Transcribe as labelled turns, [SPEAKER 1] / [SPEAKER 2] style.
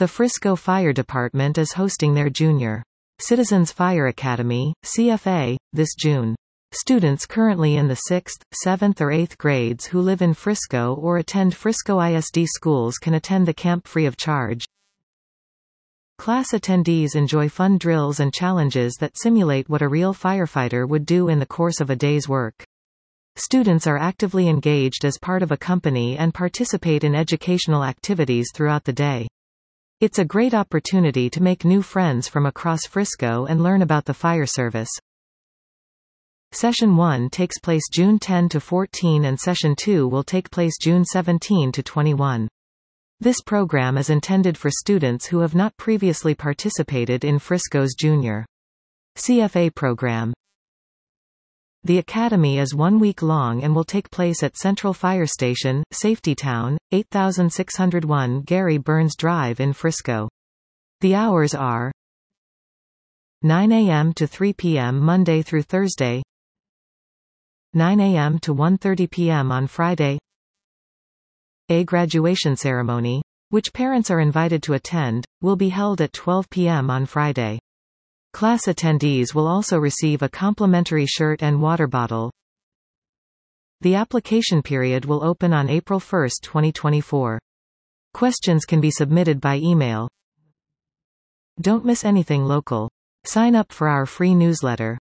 [SPEAKER 1] The Frisco Fire Department is hosting their Junior Citizens Fire Academy, CFA, this June. Students currently in the 6th, 7th or 8th grades who live in Frisco or attend Frisco ISD schools can attend the camp free of charge. Class attendees enjoy fun drills and challenges that simulate what a real firefighter would do in the course of a day's work. Students are actively engaged as part of a company and participate in educational activities throughout the day. It's a great opportunity to make new friends from across Frisco and learn about the fire service. Session 1 takes place June 10 to 14 and Session 2 will take place June 17 to 21. This program is intended for students who have not previously participated in Frisco's Junior CFA program. The Academy is 1 week long and will take place at Central Fire Station, Safetytown, 8601 Gary Burns Drive in Frisco. The hours are 9 a.m. to 3 p.m. Monday through Thursday, 9 a.m. to 1:30 p.m. on Friday. A graduation ceremony, which parents are invited to attend, will be held at 12 p.m. on Friday. Class attendees will also receive a complimentary shirt and water bottle. The application period will open on April 1, 2024. Questions can be submitted by email. Don't miss anything local. Sign up for our free newsletter.